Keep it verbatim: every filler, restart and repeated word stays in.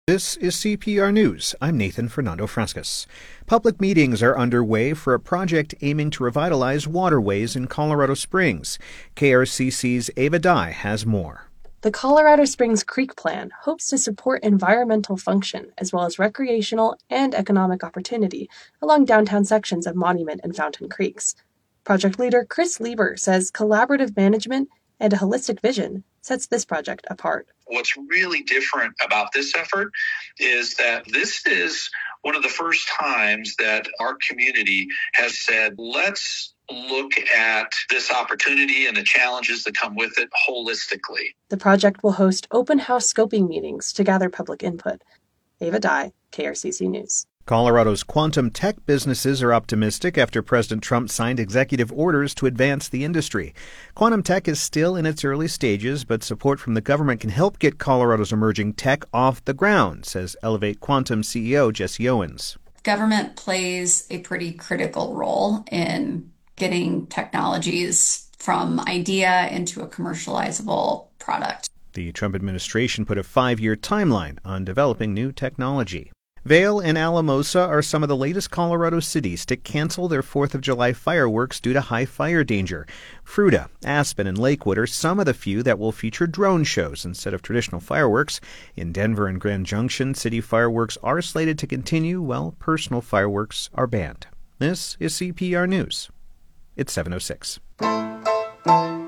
This is C P R News. I'm Nathan Fernando Frascas. Public meetings are underway for a project aiming to revitalize waterways in Colorado Springs. K R C C's Ava Dye has more. The Colorado Springs Creek Plan hopes to support environmental function as well as recreational and economic opportunity along downtown sections of Monument and Fountain Creeks. Project leader Chris Lieber says collaborative management and a holistic vision sets this project apart. What's really different about this effort is that this is one of the first times that our community has said, let's look at this opportunity and the challenges that come with it holistically. The project will host open house scoping meetings to gather public input. Ava Dye, K R C C News. Colorado's quantum tech businesses are optimistic after President Trump signed executive orders to advance the industry. Quantum tech is still in its early stages, but support from the government can help get Colorado's emerging tech off the ground, says Elevate Quantum C E O Jesse Owens. Government plays a pretty critical role in getting technologies from idea into a commercializable product. The Trump administration put a five-year timeline on developing new technology. Vail and Alamosa are some of the latest Colorado cities to cancel their fourth of July fireworks due to high fire danger. Fruita, Aspen, and Lakewood are some of the few that will feature drone shows instead of traditional fireworks. In Denver and Grand Junction, city fireworks are slated to continue while personal fireworks are banned. This is C P R News. It's seven oh six.